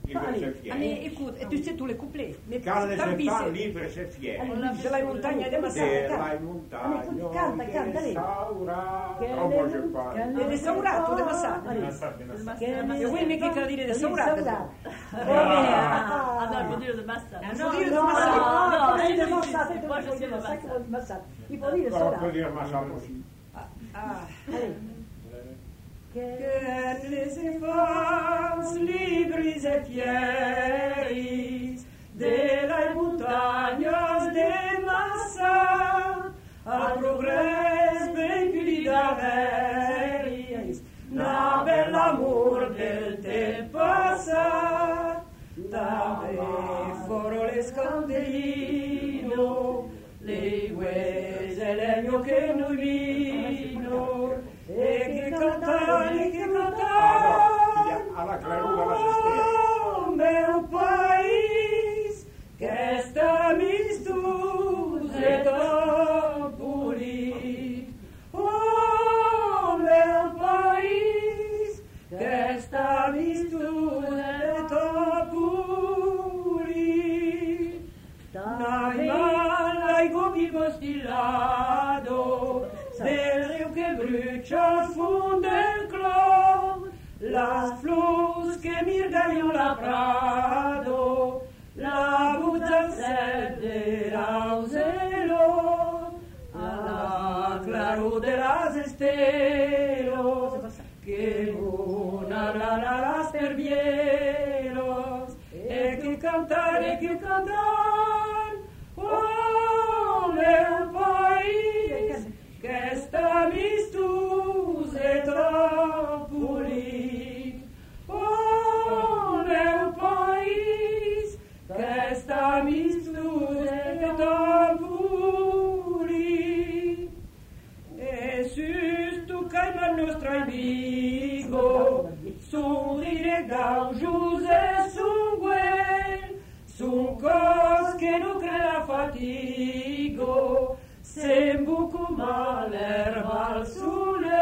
Allez, écoute, et tu sais tous les couplets. Mais Quand les tant pis, enfants c'est- libres et fiers. De la montagna de Massara, Della canta. montagna Canta, canta, lei. Come je parle? Ed è Saurato, de Massara. E voi mi che dire di Saurato? Ah non, il faut dire de Massa. Il faut dire de Massara. Moi je sais le Massa. Il faut dire On peut ça. dire Massa aussi. Ah. Allez. Que les enfants libres et fiers de las montañas de Massa al progrés bendidaris na bell'amor del te passat dave foro le scandellino le ues e legno che noi vino e che cantare, Alla claruga la sestera. oh, meu país que está mistus e tão pulit oh, meu país que está mistus e tão pulit Nai gobi costillato del rio che brucia al fondo del cloro, las flus que mirgagliano la prado, la buzzanzette de rauselo, la claro de las esteros, que una las pervieros, e che cantare, oh, meu país, que está mistus e tão pulit. Oh, meu país, que está mistus e tão pulit. E sus tu caima nostra amigo, sourire gaujos e sunguel, sun cos che nu crea fatigo, sem buco mal l'erba al sole,